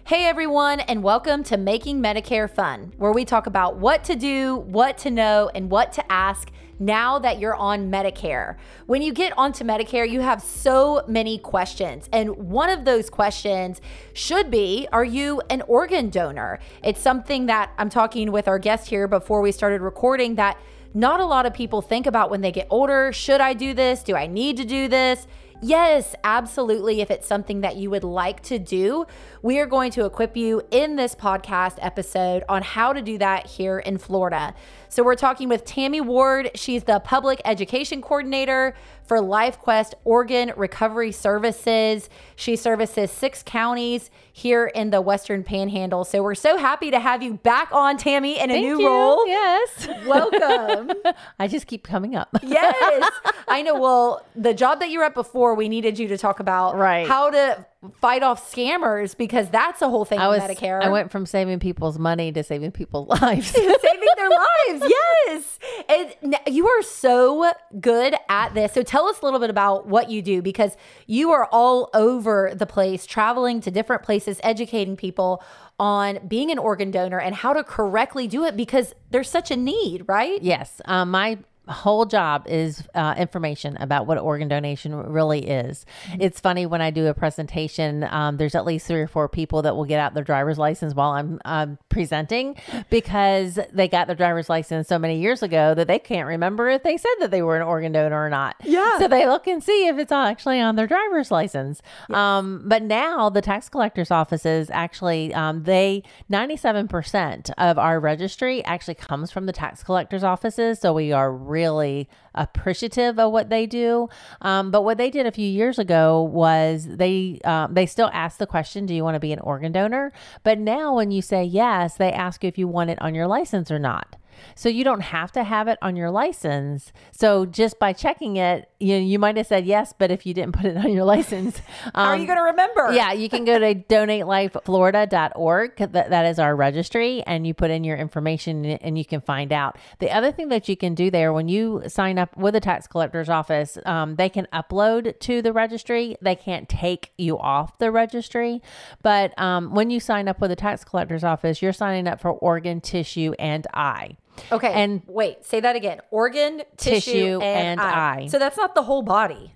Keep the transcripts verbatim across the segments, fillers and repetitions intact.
Hey everyone, and welcome to Making Medicare Fun, where we talk about what to do, what to know, and what to ask now that you're on Medicare. When you get onto Medicare, you have so many questions. And one of those questions should be, are you an organ donor? It's something that I'm talking with our guest here before we started recording that not a lot of people think about when they get older. Should I do this? Do I need to do this? Yes, absolutely. If it's something that you would like to do, we are going to equip you in this podcast episode on how to do that here in Florida. So we're talking with Tammy Ward. She's the public education coordinator for LifeQuest Organ Recovery Services. She services six counties here in the Western Panhandle. So we're so happy to have you back on, Tammy, in a Thank new you. role. Yes. Welcome. I just keep coming up. Yes. I know. Well, the job that you were at before, we needed you to talk about Right. how to fight off scammers, because that's a whole thing I with was Medicare. I went from saving people's money to saving people's lives. Saving their lives. Yes. And n- you are so good at this. So tell us a little bit about what you do, because you are all over the place, traveling to different places, educating people on being an organ donor and how to correctly do it, because there's such a need, right? Yes. Um, my whole job is uh, information about what organ donation really is. Mm-hmm. It's funny when I do a presentation, um, there's at least three or four people that will get out their driver's license while I'm um, presenting, because they got their driver's license so many years ago that they can't remember if they said that they were an organ donor or not. Yeah. So they look and see if it's actually on their driver's license. Yes. Um, but now the tax collector's offices actually, um, they, ninety-seven percent of our registry actually comes from the tax collector's offices. So we are really really appreciative of what they do. Um, but what they did a few years ago was they um, they still ask the question, do you want to be an organ donor? But now when you say yes, they ask you if you want it on your license or not. So you don't have to have it on your license. So just by checking it, you you might have said yes, but if you didn't put it on your license, um, how are you going to remember? Yeah, you can go to donate life florida dot org. That, that is our registry, and you put in your information and you can find out. The other thing that you can do there, when you sign up with the tax collector's office, um, they can upload to the registry. They can't take you off the registry. But um, when you sign up with the tax collector's office, you're signing up for organ, tissue, and eye. Okay. And wait, say that again. Organ, tissue, tissue, and, and eye. eye. So that's not the whole body.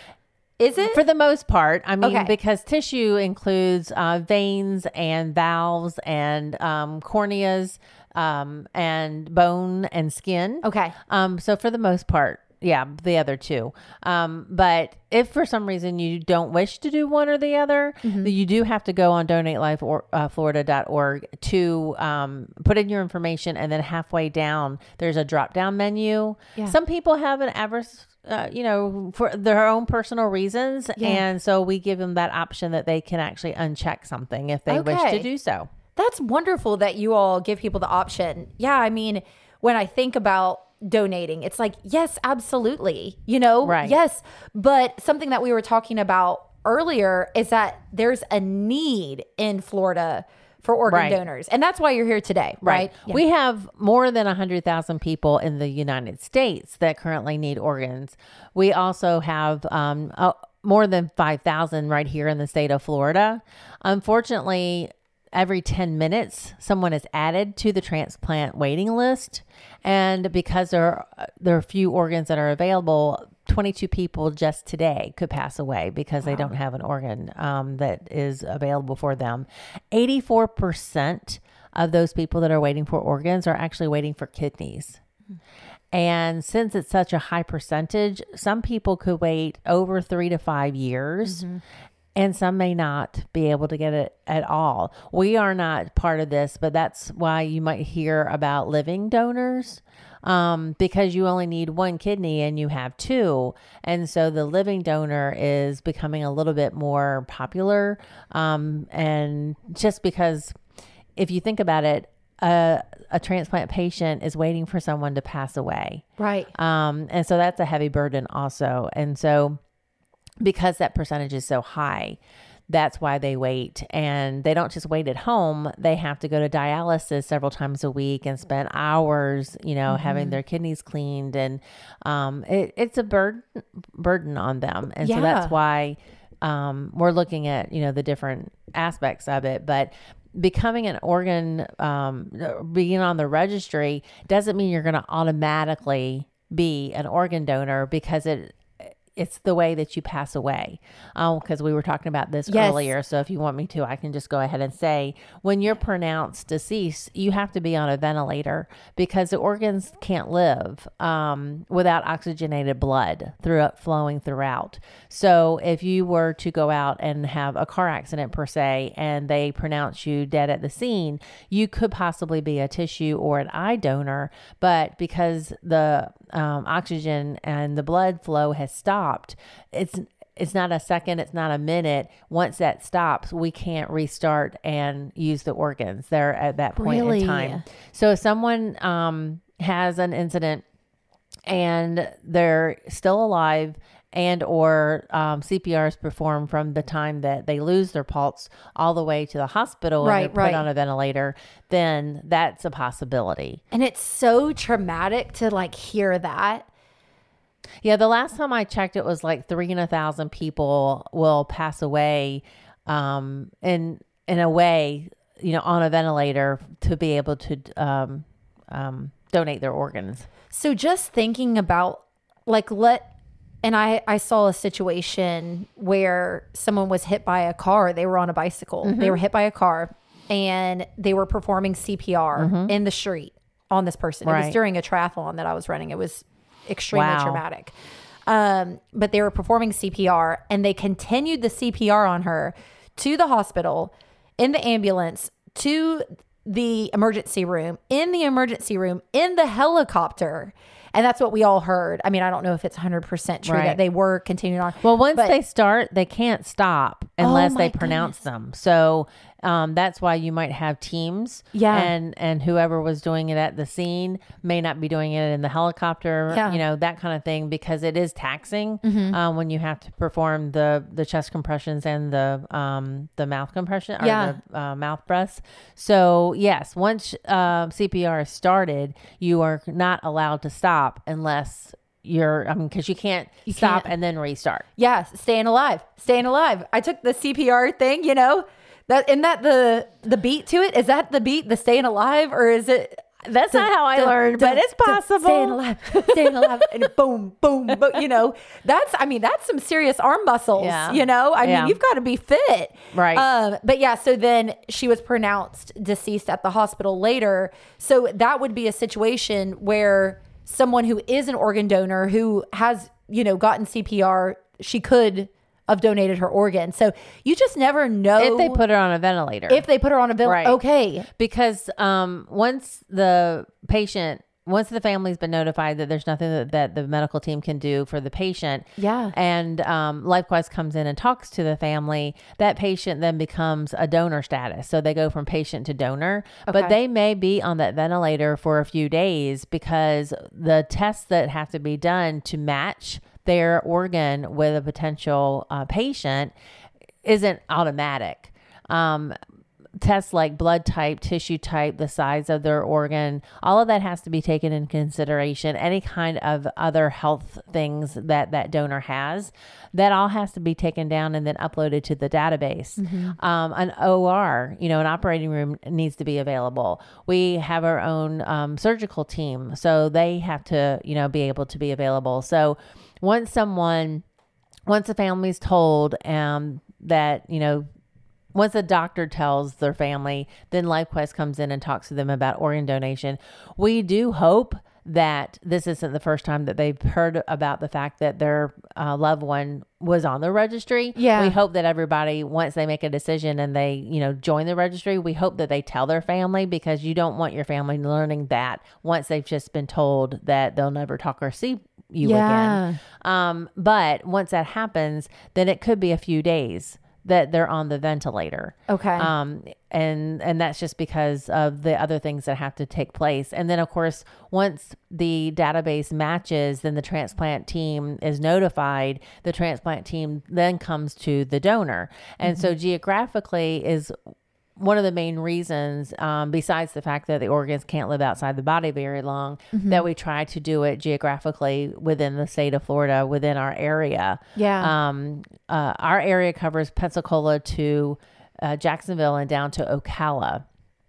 Is it? For the most part. I mean, Okay. because tissue includes uh, veins and valves and um, corneas um, and bone and skin. Okay. Um, so for the most part, yeah, the other two. Um, but if for some reason you don't wish to do one or the other, mm-hmm. you do have to go on donate life florida dot org to um, put in your information, and then halfway down, there's a drop down menu. Yeah. Some people have an adverse Uh, you know, for their own personal reasons. Yeah. And so we give them that option that they can actually uncheck something if they okay. wish to do so. That's wonderful that you all give people the option. Yeah. I mean, when I think about donating, it's like, yes, absolutely. You know, right. Yes. But something that we were talking about earlier is that there's a need in Florida for organ right. donors. And that's why you're here today, right? right. Yeah. We have more than one hundred thousand people in the United States that currently need organs. We also have um, uh, more than five thousand right here in the state of Florida. Unfortunately, every ten minutes, someone is added to the transplant waiting list. And because there are, there are few organs that are available, twenty-two people just today could pass away because wow. they don't have an organ um, that is available for them. eighty-four percent of those people that are waiting for organs are actually waiting for kidneys. Mm-hmm. And since it's such a high percentage, some people could wait over three to five years. Mm-hmm. And some may not be able to get it at all. We are not part of this, but that's why you might hear about living donors, um, because you only need one kidney and you have two. And so the living donor is becoming a little bit more popular. Um, and just because if you think about it, uh, a transplant patient is waiting for someone to pass away. Right. Um, and so that's a heavy burden also. And so because that percentage is so high, that's why they wait. And they don't just wait at home. They have to go to dialysis several times a week and spend hours, you know, mm-hmm. having their kidneys cleaned. And um, it, it's a burden, burden on them. And yeah. so that's why um, we're looking at, you know, the different aspects of it, but becoming an organ, um, being on the registry doesn't mean you're going to automatically be an organ donor, because it, it's the way that you pass away. Um, because we were talking about this Yes. earlier. So if you want me to, I can just go ahead and say, when you're pronounced deceased, you have to be on a ventilator, because the organs can't live um, without oxygenated blood through flowing throughout. So if you were to go out and have a car accident per se, and they pronounce you dead at the scene, you could possibly be a tissue or an eye donor. But because the um, oxygen and the blood flow has stopped, it's it's not a second, it's not a minute. Once that stops, we can't restart and use the organs there at that point Really? in time. So if someone um, has an incident and they're still alive, and or um, C P R is performed from the time that they lose their pulse all the way to the hospital, Right, and they're right. put on a ventilator, then that's a possibility. And it's so traumatic to like hear that. Yeah, the last time I checked, it was like three in a thousand people will pass away um, in in a way, you know, on a ventilator to be able to um, um, donate their organs. So just thinking about like let and I, I saw a situation where someone was hit by a car. They were on a bicycle. Mm-hmm. They were hit by a car and they were performing C P R Mm-hmm. in the street on this person. It was Right. during a triathlon that I was running. It was extremely Wow. traumatic. Um, but they were performing C P R and they continued the C P R on her to the hospital, in the ambulance, to the emergency room, in the emergency room, in the helicopter. And that's what we all heard. I mean, I don't know if it's one hundred percent true Right. that they were continuing on. Well, once but- they start, they can't stop unless my they pronounce them. So um, that's why you might have teams. Yeah. And and whoever was doing it at the scene may not be doing it in the helicopter. Yeah. You know, that kind of thing, because it is taxing Mm-hmm. um, when you have to perform the the chest compressions and the um, the mouth compression or Yeah. the uh, mouth breaths. So yes, once uh, C P R is started, you are not allowed to stop unless you're, I mean, because you can't stop can't. and then restart. Yeah, staying alive, staying alive. I took the C P R thing, you know, that isn't that the the beat to it? Is that the beat, the staying alive, or is it? That's not how I learned, but it's possible. Staying alive, staying alive, and boom, boom, boom. You know, that's, I mean, that's some serious arm muscles. Yeah. You know, I Yeah. mean, you've got to be fit, Right. Um, but yeah, so then she was pronounced deceased at the hospital later. So that would be a situation where someone who is an organ donor who has, you know, gotten C P R, she could have donated her organ. So you just never know If they put her on a ventilator. if they put her on a bill. Right. Okay. because um, once the patient, once the family's been notified that there's nothing that, that the medical team can do for the patient, Yeah. and um, LifeQuest comes in and talks to the family, that patient then becomes a donor status. So they go from patient to donor, Okay. but they may be on that ventilator for a few days because the tests that have to be done to match their organ with a potential uh, patient isn't automatic. Um, tests like blood type, tissue type, the size of their organ, all of that has to be taken into consideration. Any kind of other health things that that donor has, that all has to be taken down and then uploaded to the database. Um, an O R, you know, an operating room needs to be available. We have our own um, surgical team, so they have to, you know, be able to be available. So once someone, once the family's told um, that, you know, once a doctor tells their family, then LifeQuest comes in and talks to them about organ donation. We do hope that this isn't the first time that they've heard about the fact that their uh, loved one was on the registry. Yeah. We hope that everybody, once they make a decision and they, you know, join the registry, we hope that they tell their family, because you don't want your family learning that once they've just been told that they'll never talk or see you Yeah. again. Um, but once that happens, then it could be a few days that they're on the ventilator. Okay. Um, and, and that's just because of the other things that have to take place. And then of course, once the database matches, then the transplant team is notified. The transplant team then comes to the donor. And so geographically is one of the main reasons, um, besides the fact that the organs can't live outside the body very long, mm-hmm. that we try to do it geographically within the state of Florida, within our area. Yeah. Um, uh, our area covers Pensacola to uh, Jacksonville and down to Ocala.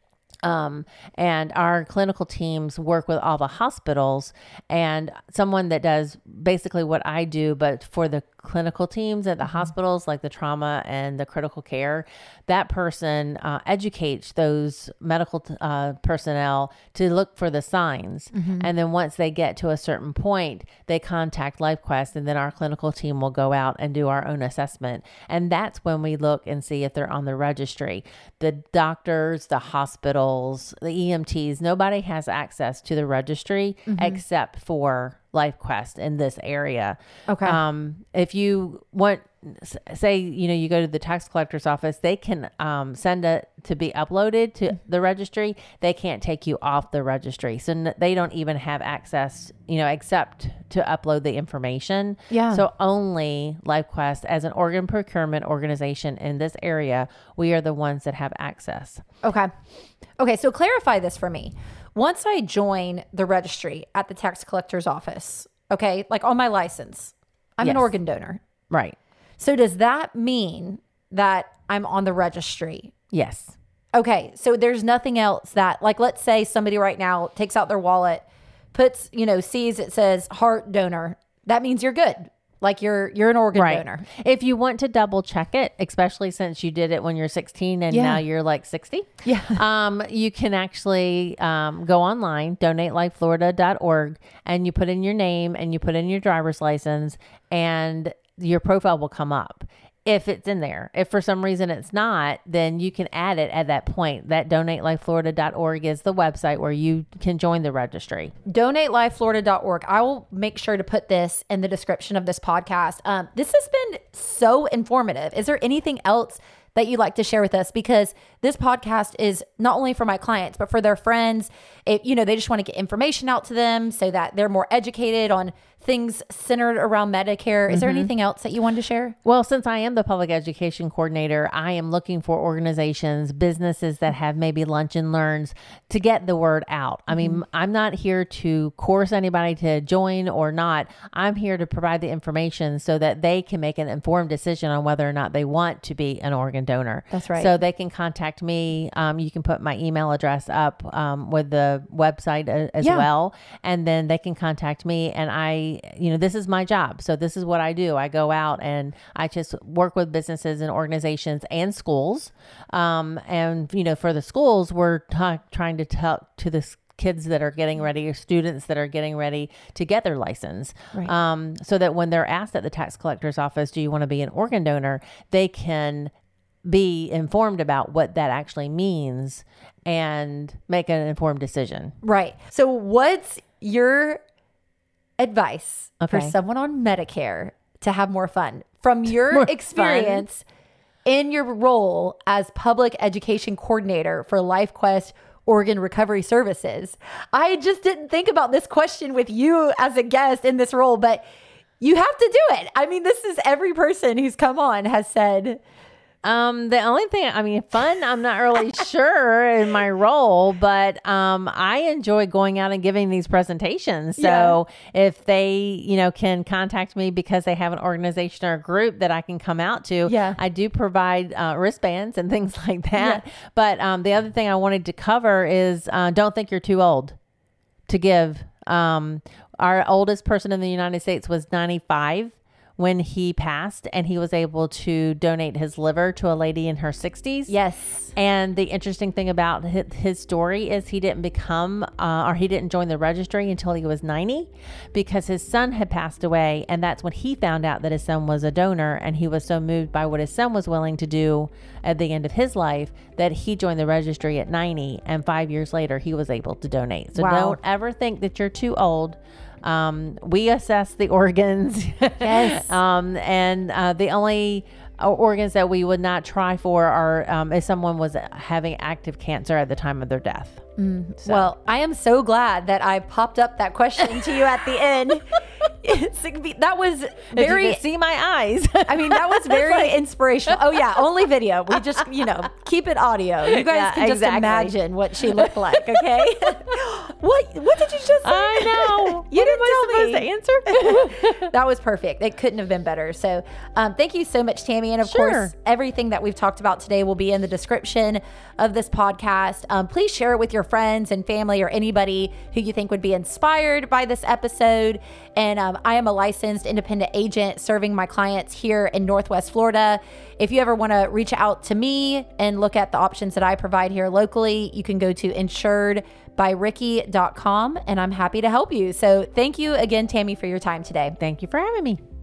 Um, and our clinical teams work with all the hospitals, and someone that does basically what I do, but for the clinical teams at the mm-hmm. hospitals, like the trauma and the critical care, that person uh, educates those medical uh, personnel to look for the signs. Mm-hmm. And then once they get to a certain point, they contact LifeQuest, and then our clinical team will go out and do our own assessment. And that's when we look and see if they're on the registry. The doctors, the hospitals, the E M Ts, nobody has access to the registry mm-hmm. except for LifeQuest in this area. Okay. Um, if you want, say, you know, you go to the tax collector's office, they can um, send it to be uploaded to mm-hmm. the registry. They can't take you off the registry. So n- they don't even have access, you know, except to upload the information. Yeah. So only LifeQuest, as an organ procurement organization in this area, we are the ones that have access. Okay. Okay. So clarify this for me. Once I join the registry at the tax collector's office, okay, like on my license, I'm yes. an organ donor. Right. So does that mean that I'm on the registry? Yes. Okay. So there's nothing else that, like, let's say somebody right now takes out their wallet, puts, you know, sees it says heart donor. That means you're good. Like you're you're an organ right. donor. If you want to double check it, especially since you did it when you're sixteen and yeah. now you're like sixty, yeah. um, you can actually um, go online, donate life florida dot org, and you put in your name and you put in your driver's license, and your profile will come up. If it's in there. If for some reason it's not, then you can add it at that point. That donate life florida dot org is the website where you can join the registry. donate life florida dot org. I will make sure to put this in the description of this podcast. Um, this has been so informative. Is there anything else that you'd like to share with us? Because this podcast is not only for my clients, but for their friends. If, you know, they just want to get information out to them so that they're more educated on things centered around Medicare. Is mm-hmm. there anything else that you wanted to share? Well, since I am the public education coordinator, I am looking for organizations, businesses that have maybe lunch and learns to get the word out. I mean, mm-hmm. I'm not here to coerce anybody to join or not. I'm here to provide the information so that they can make an informed decision on whether or not they want to be an organ donor. That's right. So they can contact me. Um, you can put my email address up um, with the website a, as yeah. well. And then they can contact me, and I you know, this is my job. So this is what I do. I go out and I just work with businesses and organizations and schools. Um, and, you know, for the schools, we're t- trying to talk to the kids that are getting ready or students that are getting ready to get their license. Right. Um, so that when they're asked at the tax collector's office, do you want to be an organ donor? They can be informed about what that actually means and make an informed decision. Right. So what's your advice okay. for someone on Medicare to have more fun from your more experience fun. in your role as public education coordinator for LifeQuest Organ Recovery Services? I just didn't think about this question with you as a guest in this role, but you have to do it. I mean, this is every person who's come on has said. Um, the only thing, I mean, fun, I'm not really sure in my role, but um, I enjoy going out and giving these presentations. So yeah. if they, you know, can contact me because they have an organization or a group that I can come out to, yeah. I do provide uh, wristbands and things like that. Yeah. But um, the other thing I wanted to cover is uh, don't think you're too old to give. Um, our oldest person in the United States was ninety-five. When he passed, and he was able to donate his liver to a lady in her sixties. Yes. And the interesting thing about his story is he didn't become, uh, or he didn't join the registry until he was ninety, because his son had passed away. And that's when he found out that his son was a donor. And he was so moved by what his son was willing to do at the end of his life that he joined the registry at ninety. And five years later, he was able to donate. So wow. don't ever think that you're too old. Um, we assess the organs. Yes. um, and uh, the only uh, organs that we would not try for are um, if someone was having active cancer at the time of their death. Mm. So. Well, I am so glad that I popped up that question to you at the end. That was very, If you could see my eyes. I mean, that was very inspirational. Oh yeah, only video. We just, you know, keep it audio. You guys Yeah, can just exactly. imagine what she looked like, okay? What what did you just say? I know. You What didn't am I tell supposed me. to answer? That was perfect. It couldn't have been better. So um, thank you so much, Tammy. And of Sure. course, everything that we've talked about today will be in the description of this podcast. Um, please share it with your friends and family or anybody who you think would be inspired by this episode. And um, I am a licensed independent agent serving my clients here in Northwest Florida. If you ever want to reach out to me and look at the options that I provide here locally, you can go to insured by ricky dot com and I'm happy to help you. So thank you again, Tammy, for your time today. Thank you for having me.